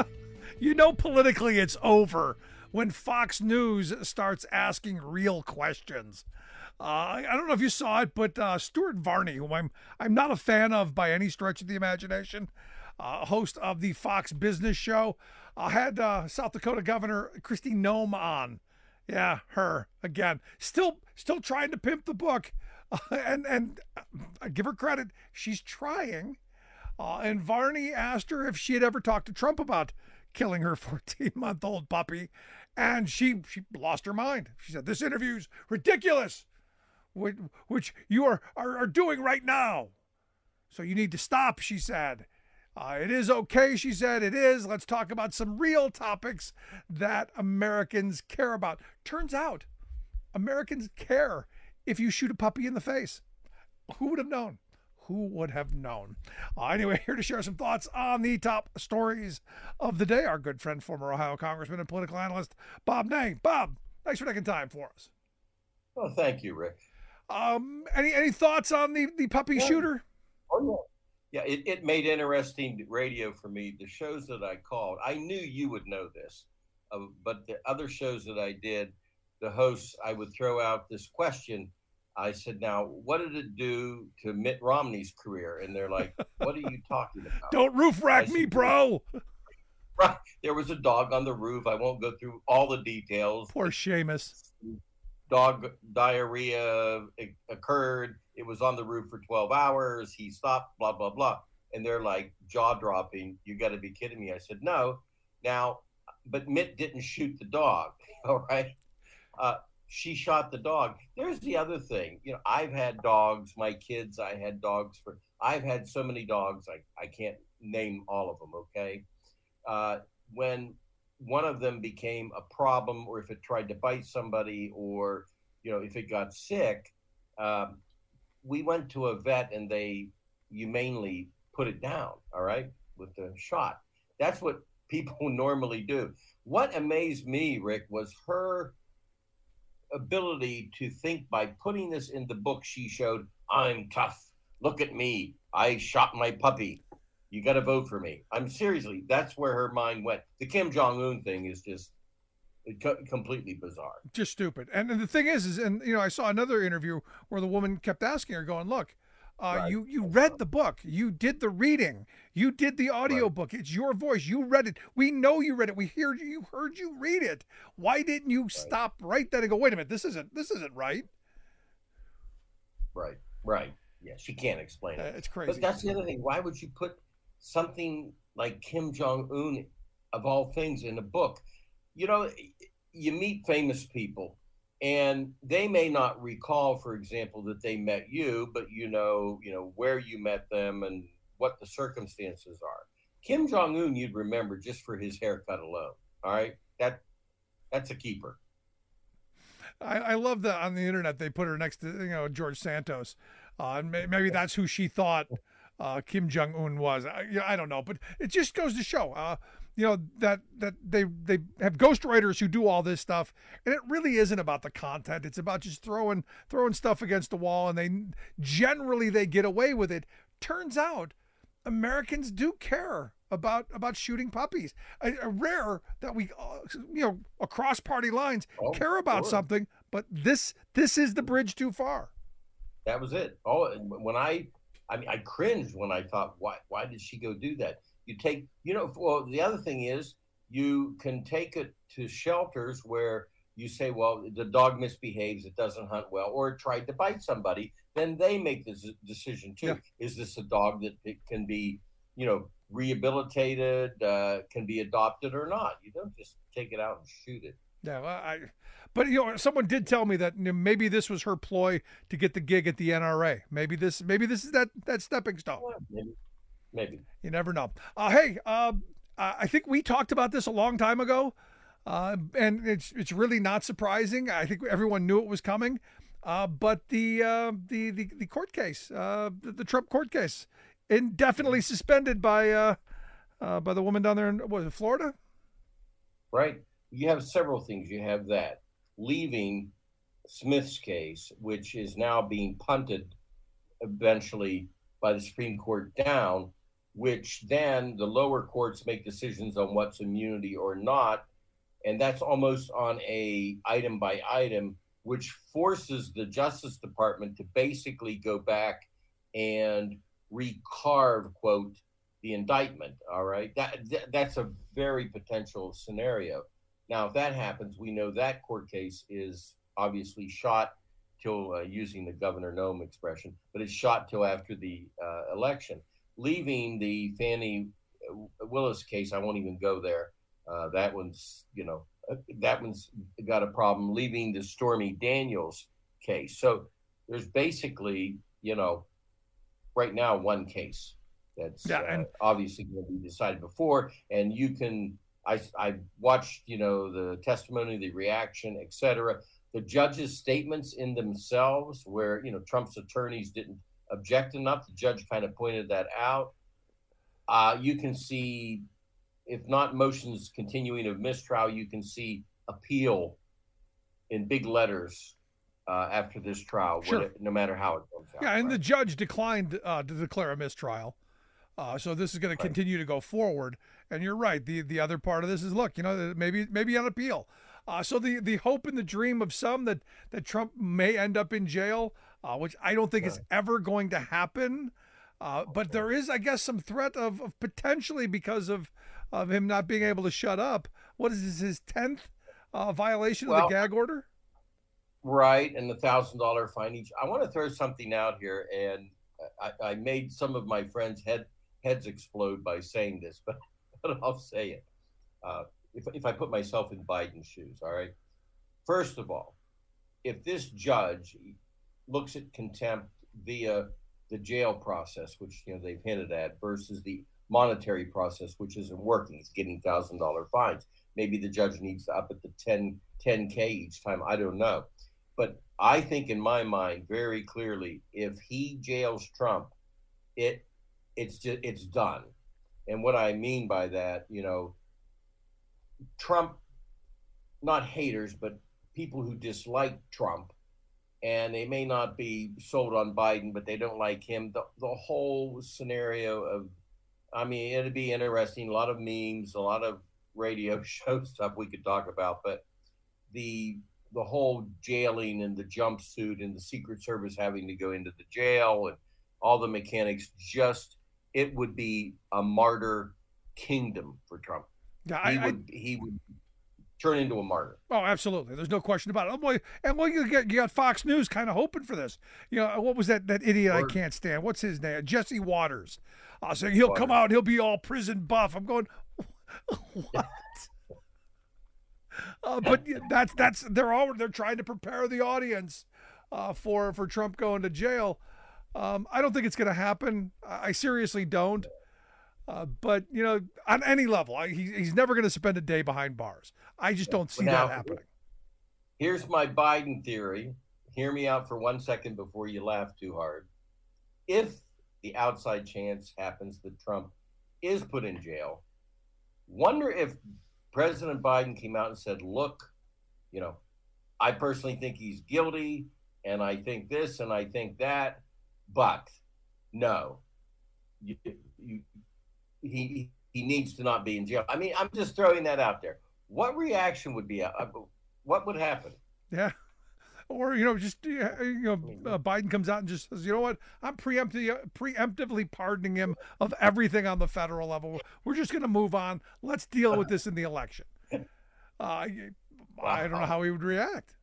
Politically it's over when Fox News starts asking real questions. I don't know if you saw it, but Stuart Varney, who I'm not a fan of by any stretch of the imagination, host of the Fox Business Show, had South Dakota Governor Kristi Noem on. Yeah, her again. Still trying to pimp the book, and I give her credit. She's trying. And Varney asked her if she had ever talked to Trump about killing her 14-month-old puppy, and she lost her mind. She said, "This interview's ridiculous, which you are doing right now. So you need to stop," she said. It is okay, she said. It is. Let's talk about some real topics that Americans care about. Turns out, Americans care if you shoot a puppy in the face. Who would have known? Who would have known? Anyway, here to share some thoughts on the top stories of the day, our good friend, former Ohio Congressman and political analyst, Bob Ney. Bob, thanks for taking time for us. Oh, thank you, Rick. Any thoughts on the puppy shooter? Oh, yeah. Yeah, it made interesting radio for me. The shows that I called, I knew you would know this, but the other shows that I did, the hosts, I would throw out this question. I said, now, what did it do to Mitt Romney's career? And they're like, what are you talking about? Don't roof rack me, bro. Right. There was a dog on the roof. I won't go through all the details. Poor Seamus. Dog diarrhea occurred. It was on the roof for 12 hours. He stopped, blah, blah, blah. And they're like jaw dropping. You got to be kidding me. I said, no. Now, but Mitt didn't shoot the dog. All right. She shot the dog. There's the other thing. I've had dogs, my kids, I've had so many dogs. I can't name all of them. Okay. When one of them became a problem, or if it tried to bite somebody, or, if it got sick, we went to a vet and they humanely put it down, all right, with the shot. That's what people normally do. What amazed me, Rick, was her ability to think by putting this in the book she showed, I'm tough. Look at me. I shot my puppy. You got to vote for me. I'm seriously, that's where her mind went. The Kim Jong-un thing is just completely bizarre. Just stupid. And the thing is, and I saw another interview where the woman kept asking her, going, look, you read the book. You did the reading. You did the audio book. It's your voice. You read it. We know you read it. We heard you read it. Why didn't you stop right then and go, wait a minute, this isn't right? Right. Yeah, she can't explain it. It's crazy. But that's the other thing. Why would you put something like Kim Jong-un, of all things, in a book? You meet famous people, and they may not recall, for example, that they met you, but you know where you met them and what the circumstances are. Kim Jong-un, you'd remember just for his haircut alone. All right, that's a keeper. I love that on the internet they put her next to George Santos. Maybe that's who she thought Kim Jong-un was. I don't know, but it just goes to show, that they have ghostwriters who do all this stuff, and it really isn't about the content. It's about just throwing stuff against the wall, and they get away with it. Turns out Americans do care about shooting puppies. Rare that we, across party lines care about something, but this is the bridge too far. That was it. When I cringed when I thought, why did she go do that? You take, the other thing is you can take it to shelters where you say, well, the dog misbehaves, it doesn't hunt well, or it tried to bite somebody. Then they make this decision too. Yeah. Is this a dog that it can be, rehabilitated, can be adopted or not? You don't just take it out and shoot it. Yeah, but someone did tell me that maybe this was her ploy to get the gig at the NRA. Maybe this is that stepping stone. Yeah, maybe. You never know. Hey, I think we talked about this a long time ago, and it's really not surprising. I think everyone knew it was coming, but the court case, the Trump court case, indefinitely suspended by the woman down there in Florida. Right. You have several things. You have that leaving Smith's case, which is now being punted eventually by the Supreme Court down, which then the lower courts make decisions on what's immunity or not. And that's almost on a item by item, which forces the Justice Department to basically go back and recarve, quote, the indictment. All right. That's a very potential scenario. Now, if that happens, we know that court case is obviously shot till, using the Governor Noem expression, but it's shot till after the election. Leaving the Fannie Willis case, I won't even go there. That one's got a problem. Leaving the Stormy Daniels case. So there's basically, right now one case that's obviously going to be decided before, and you can. I watched, the testimony, the reaction, etc. The judge's statements in themselves, where Trump's attorneys didn't object enough. The judge kind of pointed that out. You can see, if not motions continuing of mistrial, you can see appeal in big letters after this trial, sure. No matter how it comes out. Yeah, and the judge declined to declare a mistrial. So this is going to continue to go forward. And you're right. The other part of this is, look, maybe on appeal. So the hope and the dream of some that Trump may end up in jail, which I don't think is ever going to happen. But there is, I guess, some threat of potentially because of him not being able to shut up. What is this, his 10th violation of the gag order? Right, and the $1,000 fine each. I want to throw something out here, and I made some of my friends' heads explode by saying this, but I'll say it. If I put myself in Biden's shoes, all right? First of all, if this judge looks at contempt via the jail process, which they've hinted at, versus the monetary process, which isn't working, it's getting $1,000 fines. Maybe the judge needs to up it to $10K each time. I don't know. But I think in my mind, very clearly, if he jails Trump, it's done. And what I mean by that, Trump, not haters, but people who dislike Trump, and they may not be sold on Biden, but they don't like him. The whole scenario of, I mean, it'd be interesting. A lot of memes, a lot of radio show stuff we could talk about, but the whole jailing and the jumpsuit and the Secret Service having to go into the jail and all the mechanics, just, it would be a martyr kingdom for Trump. Yeah, he would turn into a martyr. Oh, absolutely. There's no question about it. And you got Fox News kind of hoping for this. You know, what was that idiot I can't stand? What's his name? Jesse Waters. Saying he'll come out and he'll be all prison buff. I'm going, what? But they're trying to prepare the audience for Trump going to jail. I don't think it's going to happen. I seriously don't. But, you know, on any level, he's never going to spend a day behind bars. I just don't see that happening. Here's my Biden theory. Hear me out for 1 second before you laugh too hard. If the outside chance happens that Trump is put in jail, wonder if President Biden came out and said, look, you know, I personally think he's guilty, and I think this, and I think that, but no, he needs to not be in jail. I mean, I'm just throwing that out there. What reaction would be? What would happen? Yeah. Or, you know, just, Biden comes out and just says, you know what, I'm preemptively pardoning him of everything on the federal level. We're just going to move on. Let's deal with this in the election. I don't know how he would react.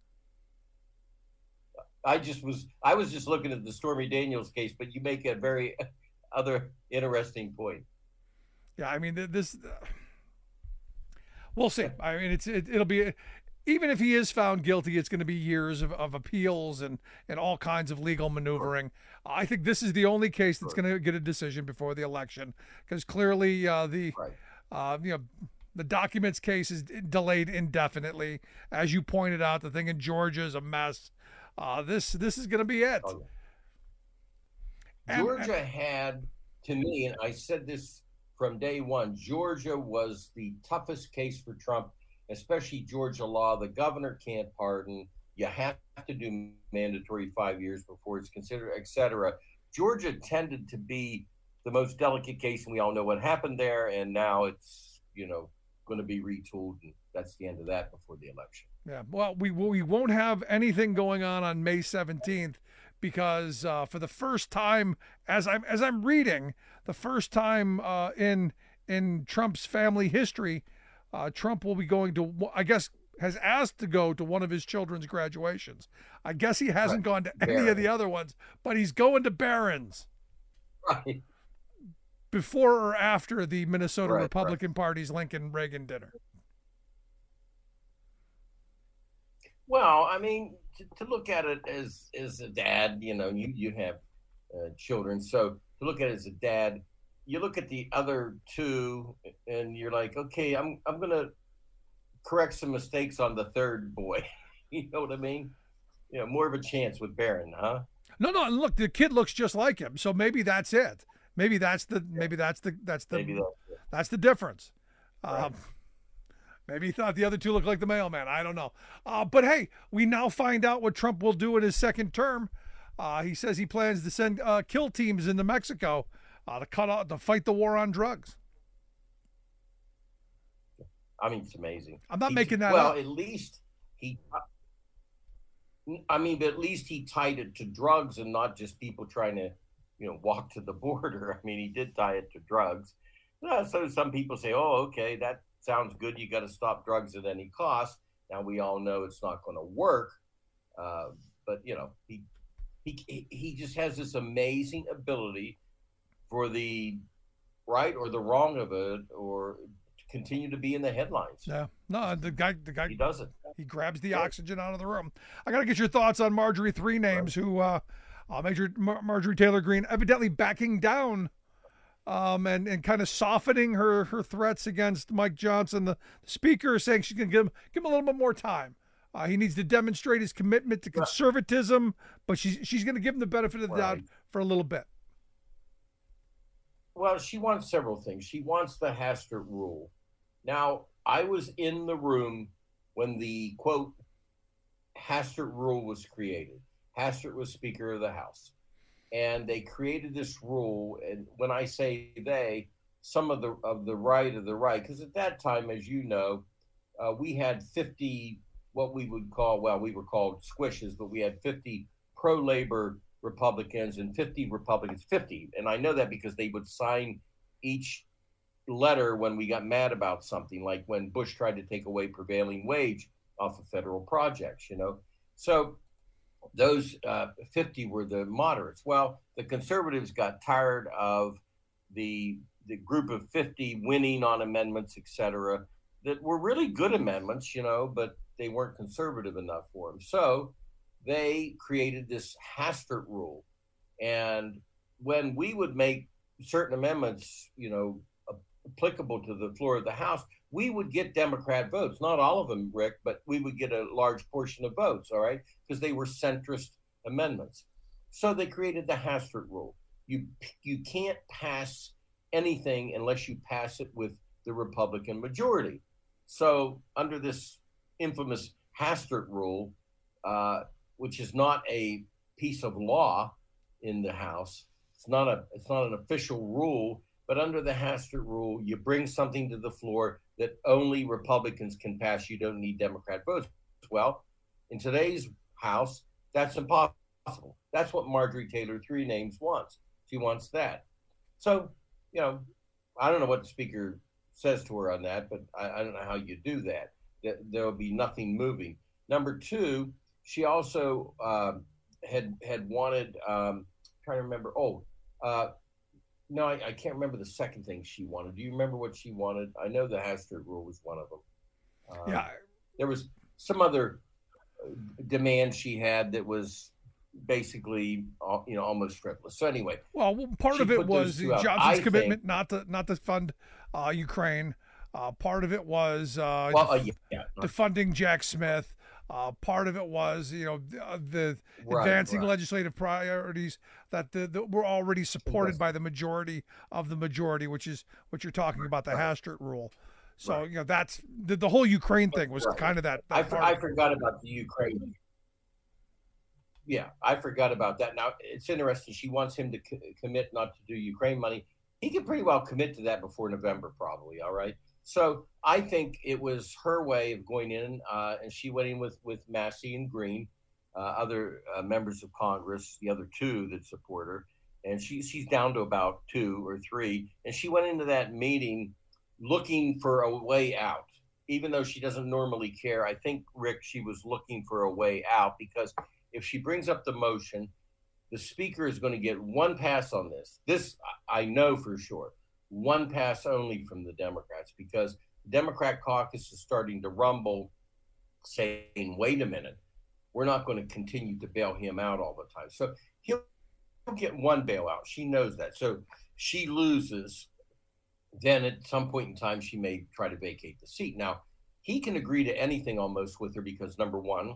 I was just looking at the Stormy Daniels case, but you make a very other interesting point. Yeah, I mean, we'll see. I mean, it'll be, even if he is found guilty, it's going to be years of appeals and all kinds of legal maneuvering. I think this is the only case that's going to get a decision before the election, because clearly the documents case is delayed indefinitely. As you pointed out, the thing in Georgia is a mess. This is going to be it. Oh, yeah. Georgia had, to me, and I said this from day one, Georgia was the toughest case for Trump, especially Georgia law. The governor can't pardon. You have to do mandatory 5 years before it's considered, et cetera. Georgia tended to be the most delicate case, and we all know what happened there. And now it's, going to be retooled, and that's the end of that before the election. Yeah, well, we won't have anything going on May 17th because for the first time, as I'm reading, the first time in Trump's family history, Trump will be going to, I guess, has asked to go to one of his children's graduations. I guess he hasn't gone to any of the other ones, but he's going to Barron's. Right. Before or after the Minnesota Republican Party's Lincoln-Reagan dinner. Well, I mean, to look at it as a dad, you have children. So to look at it as a dad, you look at the other two and you're like, okay, I'm going to correct some mistakes on the third boy. You know what I mean? More of a chance with Barron, huh? No. Look, the kid looks just like him. So maybe that's it. Maybe that's the difference. Right. Maybe he thought the other two looked like the mailman. I don't know. But hey, we now find out what Trump will do in his second term. He says he plans to send kill teams into Mexico to fight the war on drugs. I mean, it's amazing. I'm not making that up. Well, at least at least he tied it to drugs and not just people trying to, walk to the border. I mean, he did tie it to drugs. So some people say, oh, okay, that sounds good. You got to stop drugs at any cost. Now we all know it's not going to work. But he just has this amazing ability for the right or the wrong of it, or to continue to be in the headlines. Yeah, no, the guy he does it. He grabs the oxygen out of the room. I got to get your thoughts on Marjorie Three Names, who Marjorie Taylor Greene evidently backing down. And kind of softening her threats against Mike Johnson. The speaker is saying she's going to give him a little bit more time. He needs to demonstrate his commitment to conservatism, but she's going to give him the benefit of the doubt for a little bit. Well, she wants several things. She wants the Hastert rule. Now, I was in the room when the, quote, Hastert rule was created. Hastert was Speaker of the House. And they created this rule. And when I say they, some of the right, because at that time, as you know, we had 50, what we would call, well, we were called squishes, but we had 50 pro-labor Republicans and 50 Republicans, 50. And I know that because they would sign each letter when we got mad about something, like when Bush tried to take away prevailing wage off of federal projects, So those 50 were the moderates. Well, the conservatives got tired of the group of 50 winning on amendments, et cetera, that were really good amendments, but they weren't conservative enough for them. So they created this Hastert rule. And when we would make certain amendments, applicable to the floor of the House, we would get Democrat votes. Not all of them, Rick, but we would get a large portion of votes, all right, because they were centrist amendments. So they created the Hastert rule. You can't pass anything unless you pass it with the Republican majority. So under this infamous Hastert rule, which is not a piece of law in the House, it's not an official rule, but under the Hastert rule, you bring something to the floor that only Republicans can pass. You don't need Democrat votes. Well, in today's House, that's impossible. That's what Marjorie Taylor Three Names wants. She wants that. So, I don't know what the Speaker says to her on that, but I don't know how you do that. There will be nothing moving. Number two, she also had wanted, trying to remember, no, I can't remember the second thing she wanted. Do you remember what she wanted? I know the Hastert rule was one of them. There was some other demand she had that was basically, almost frivolous. So anyway. Well, part of it was Johnson's commitment not to fund Ukraine. Part of it was defunding Jack Smith. Part of it was, the advancing legislative priorities that were already supported by the majority of the majority, which is what you're talking about, the Hastert rule. So, that's the whole Ukraine thing was kind of that. I forgot about the Ukraine. Yeah, I forgot about that. Now, it's interesting. She wants him to commit not to do Ukraine money. He could pretty well commit to that before November, probably. All right. So I think it was her way of going in, and she went in with Massey and Green, other members of Congress, the other two that support her, and she's down to about 2 or 3, and she went into that meeting looking for a way out, even though she doesn't normally care. I think, Rick, she was looking for a way out because if she brings up the motion, the Speaker is going to get one pass on this. This I know for sure. One pass only from the Democrats, because the Democrat caucus is starting to rumble, saying, wait a minute, we're not going to continue to bail him out all the time. So he'll get one bailout. She knows that. So she loses. Then at some point in time, she may try to vacate the seat. Now, he can agree to anything almost with her because, number one,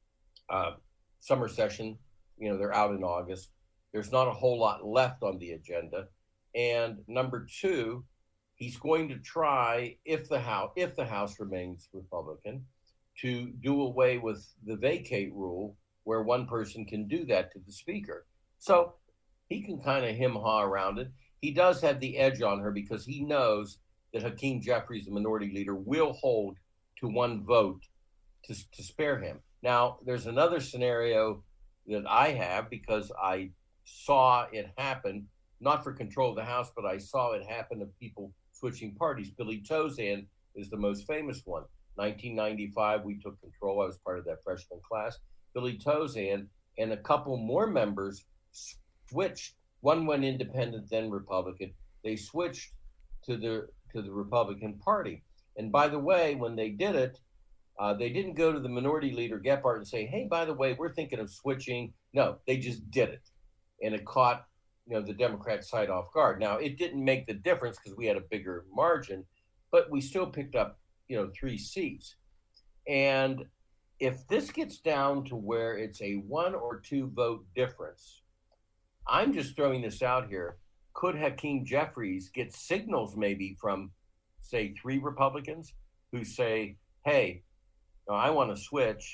summer session, they're out in August. There's not a whole lot left on the agenda. And number two, he's going to try, if the House remains Republican, to do away with the vacate rule where one person can do that to the Speaker. So he can kind of hem-haw around it. He does have the edge on her because he knows that Hakeem Jeffries, the minority leader, will hold to one vote to spare him. Now, there's another scenario that I have because I saw it happen. Not for control of the House, but I saw it happen of people switching parties. Billy Tozan is the most famous one. 1995, we took control. I was part of that freshman class. Billy Tozan and a couple more members switched. One went independent, then Republican. They switched to the Republican Party. And by the way, when they did it, they didn't go to the minority leader, Gephardt, and say, hey, by the way, we're thinking of switching. No, they just did it. And it caught the Democrat side off guard. Now, it didn't make the difference because we had a bigger margin, but we still picked up, 3 seats. And if this gets down to where it's a 1 or 2 vote difference, I'm just throwing this out here. Could Hakeem Jeffries get signals maybe from, say, 3 Republicans who say, hey, I want to switch,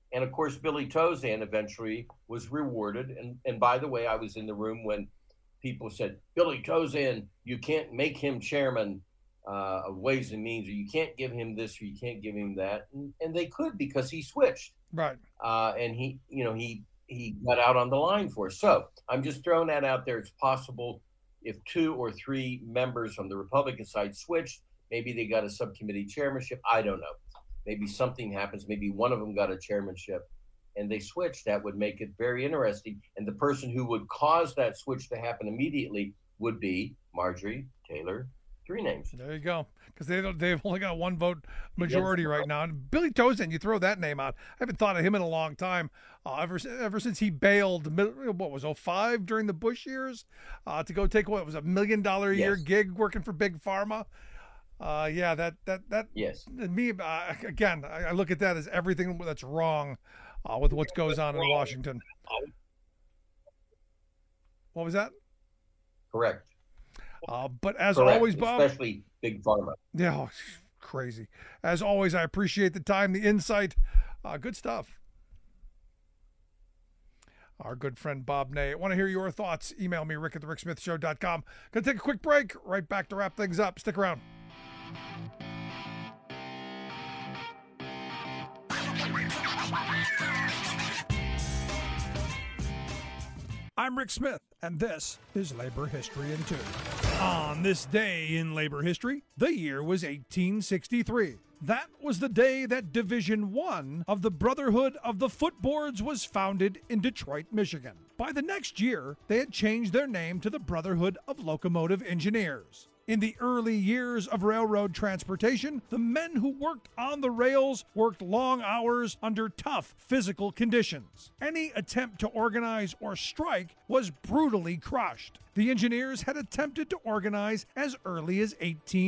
And of course, Billy Tozan eventually was rewarded. And by the way, I was in the room when people said, Billy Tozan, you can't make him chairman of Ways and Means, or you can't give him this, or you can't give him that. And they could, because he switched. Right. And he got out on the line for us. So I'm just throwing that out there. It's possible if 2 or 3 members on the Republican side switched, maybe they got a subcommittee chairmanship. I don't know. Maybe something happens. Maybe one of them got a chairmanship and they switched. That would make it very interesting. And the person who would cause that switch to happen immediately would be Marjorie Taylor. 3 names. There you go. Because they've only got 1 vote majority right now. And Billy Tozan, you throw that name out. I haven't thought of him in a long time. Ever since he bailed, what was 2005 during the Bush years, to go take what was $1 million a year gig working for Big Pharma. Yes. Me again. I look at that as everything that's wrong with what goes on in Washington. What was that? Correct. But as always, Bob, especially Big Pharma. Yeah, crazy. As always, I appreciate the time, the insight. Good stuff. Our good friend Bob Ney. I want to hear your thoughts. Email me, rick@thericksmithshow.com. Gonna take a quick break. Right back to wrap things up. Stick around. I'm Rick Smith, and this is Labor History in 2. On this day in labor history, the year was 1863. That was the day that Division 1 of the Brotherhood of the Footboards was founded in Detroit, Michigan. By the next year, they had changed their name to the Brotherhood of Locomotive Engineers. In the early years of railroad transportation, the men who worked on the rails worked long hours under tough physical conditions. Any attempt to organize or strike was brutally crushed. The engineers had attempted to organize as early as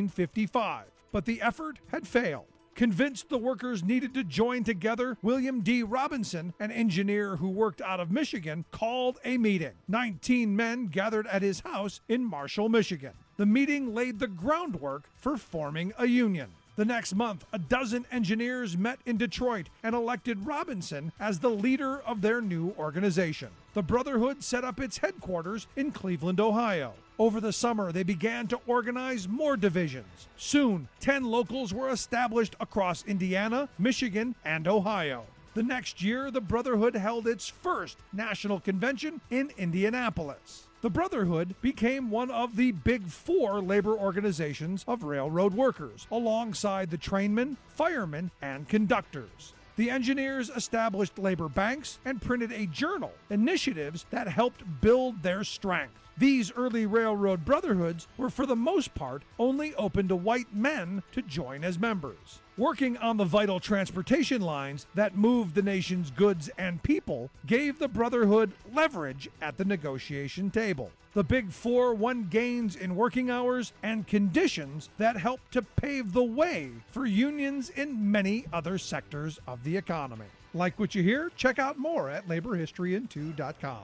1855, but the effort had failed. Convinced the workers needed to join together, William D. Robinson, an engineer who worked out of Michigan, called a meeting. 19 men gathered at his house in Marshall, Michigan. The meeting laid the groundwork for forming a union. The next month, a dozen engineers met in Detroit and elected Robinson as the leader of their new organization. The Brotherhood set up its headquarters in Cleveland, Ohio. Over the summer, they began to organize more divisions. Soon, 10 locals were established across Indiana, Michigan, and Ohio. The next year, the Brotherhood held its first national convention in Indianapolis. The Brotherhood became one of the Big Four labor organizations of railroad workers, alongside the trainmen, firemen, and conductors. The engineers established labor banks and printed a journal, initiatives that helped build their strength. These early railroad brotherhoods were for the most part only open to white men to join as members. Working on the vital transportation lines that moved the nation's goods and people gave the Brotherhood leverage at the negotiation table. The Big Four won gains in working hours and conditions that helped to pave the way for unions in many other sectors of the economy. Like what you hear? Check out more at laborhistoryin2.com.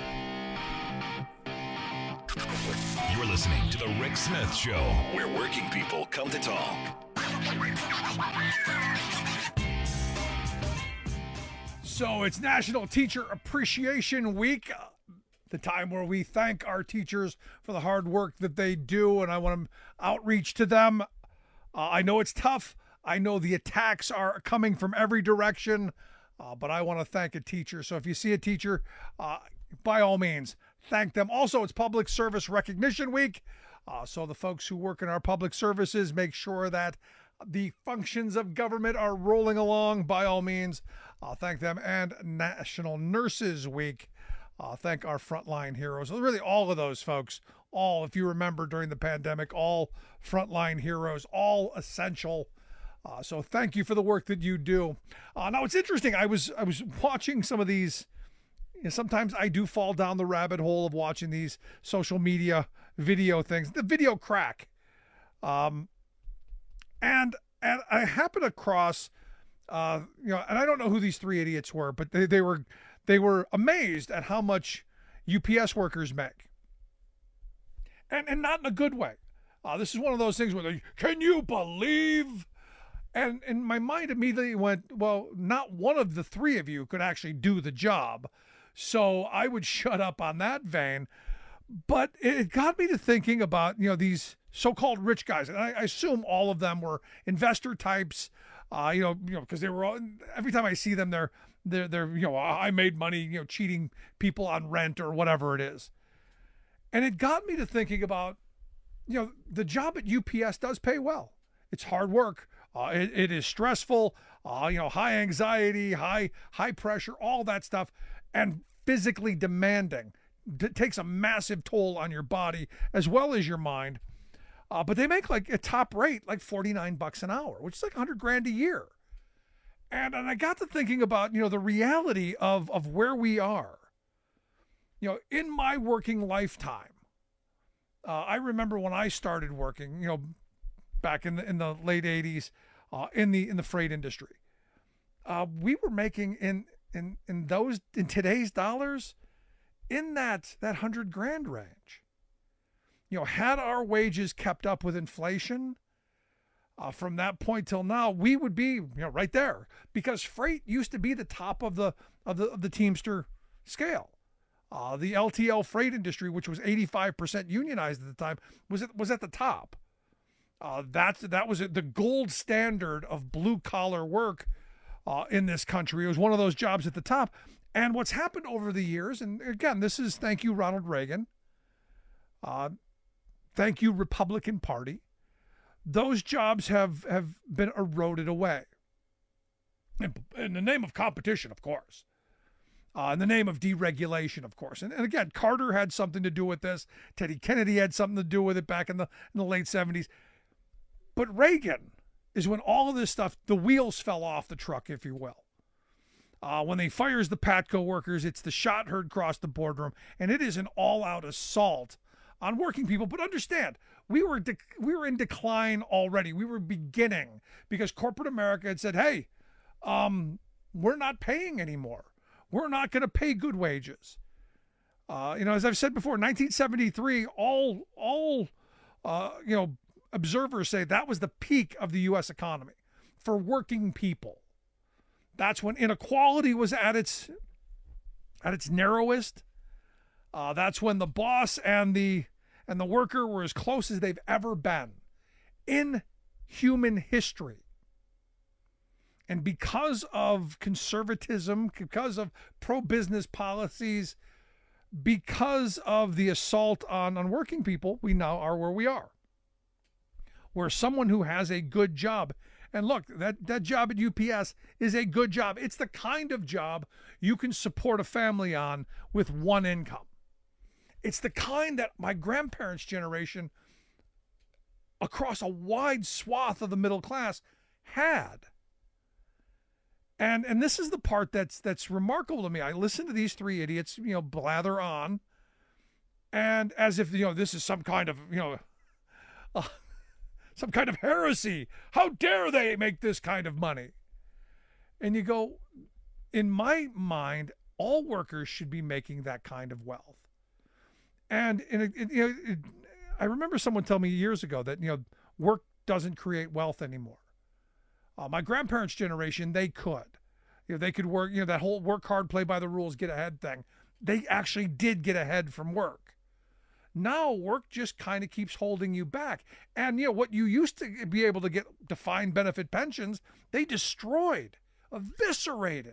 You're listening to The Rick Smith Show, where working people come to talk. So it's National Teacher Appreciation Week, the time where we thank our teachers for the hard work that they do, and I want to outreach to them. I know it's tough. I know the attacks are coming from every direction, but I want to thank a teacher. So if you see a teacher, by all means, thank them. Also, it's Public Service Recognition Week, so the folks who work in our public services, make sure that the functions of government are rolling along. By all means, thank them. And National Nurses Week, thank our frontline heroes. Really, all of those folks, all, if you remember during the pandemic, all frontline heroes, all essential. So thank you for the work that you do. Now, it's interesting. I was watching some of these. Sometimes I do fall down the rabbit hole of watching these social media video things, the video crack. And I happened across, and I don't know who these 3 idiots were, but they were amazed at how much UPS workers make. And not in a good way. This is one of those things where can you believe? And my mind immediately went, well, not one of the three of you could actually do the job. So I would shut up on that vein. But it got me to thinking about, these so-called rich guys. And I assume all of them were investor types, because they were all, every time I see them, they're I made money, cheating people on rent or whatever it is. And it got me to thinking about, the job at UPS does pay well. It's hard work. It is stressful, high anxiety, high pressure, all that stuff, and physically demanding. It takes a massive toll on your body as well as your mind. But they make like a top rate, like $49 an hour, which is like $100,000 a year. And I got to thinking about, the reality of where we are. In my working lifetime, I remember when I started working, back in the late 80s, in the freight industry, we were making in today's dollars, in that $100,000 range. Had our wages kept up with inflation, from that point till now, we would be right there, because freight used to be the top of the Teamster scale. The LTL freight industry, which was 85% unionized at the time, was at the top. That was the gold standard of blue collar work in this country. It was one of those jobs at the top. And what's happened over the years, and again, this is thank you Ronald Reagan, thank you Republican Party, those jobs have been eroded away. In the name of competition, of course. In the name of deregulation, of course. And again, Carter had something to do with this. Teddy Kennedy had something to do with it back in the late 70s. But Reagan is when all of this stuff, the wheels fell off the truck, if you will. When he fires the Patco workers, it's the shot heard across the boardroom, and it is an all-out assault on working people. But understand, we were in decline already. We were beginning because corporate America had said, hey, we're not paying anymore. We're not going to pay good wages. As I've said before, 1973, all observers say that was the peak of the U.S. economy for working people. That's when inequality was at its narrowest. That's when the boss and the worker were as close as they've ever been in human history. And because of conservatism, because of pro-business policies, because of the assault on working people, we now are where we are. Where someone who has a good job, and look, that job at UPS is a good job. It's the kind of job you can support a family on with one income. It's the kind that my grandparents' generation, across a wide swath of the middle class, had. And this is the part that's remarkable to me. I listen to these three idiots, blather on, and as if this is some kind of some kind of heresy. How dare they make this kind of money? And you go, in my mind, all workers should be making that kind of wealth. And I remember someone telling me years ago that work doesn't create wealth anymore. My grandparents' generation, they could. They could work, that whole work hard, play by the rules, get ahead thing. They actually did get ahead from work. Now work just kind of keeps holding you back. And what you used to be able to get defined benefit pensions, they destroyed, eviscerated,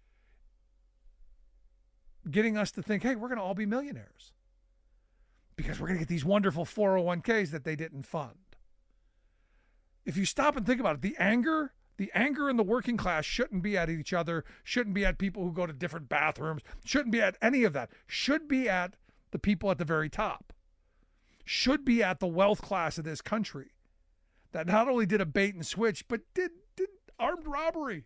getting us to think, hey, we're going to all be millionaires because we're going to get these wonderful 401ks that they didn't fund. If you stop and think about it, the anger in the working class shouldn't be at each other, shouldn't be at people who go to different bathrooms, shouldn't be at any of that. Should be at the people at the very top. Should be at the wealth class of this country that not only did a bait and switch, but did armed robbery.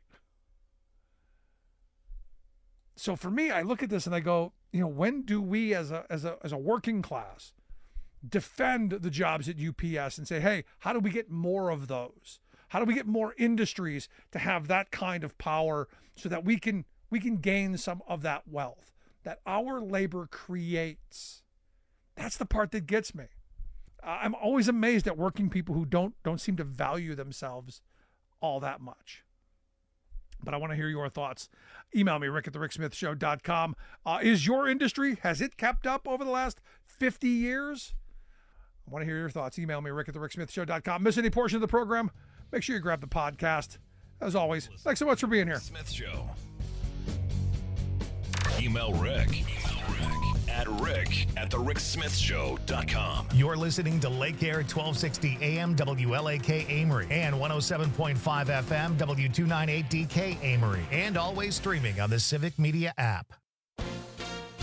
So for me, I look at this and I go, when do we as a working class defend the jobs at UPS and say, hey, how do we get more of those? How do we get more industries to have that kind of power so that we can gain some of that wealth that our labor creates? That's the part that gets me. I'm always amazed at working people who don't seem to value themselves all that much. But I want to hear your thoughts. Email me, rick@thericksmithshow.com. Is your industry, has it kept up over the last 50 years? I want to hear your thoughts. Email me, rick@thericksmithshow.com. Miss any portion of the program? Make sure you grab the podcast. As always, thanks so much for being here. Smith Show. Email Rick at rick@thericksmithshow.com. You're listening to Lake Air 1260 AM WLAK Amory and 107.5 FM W298DK Amory, and always streaming on the Civic Media app.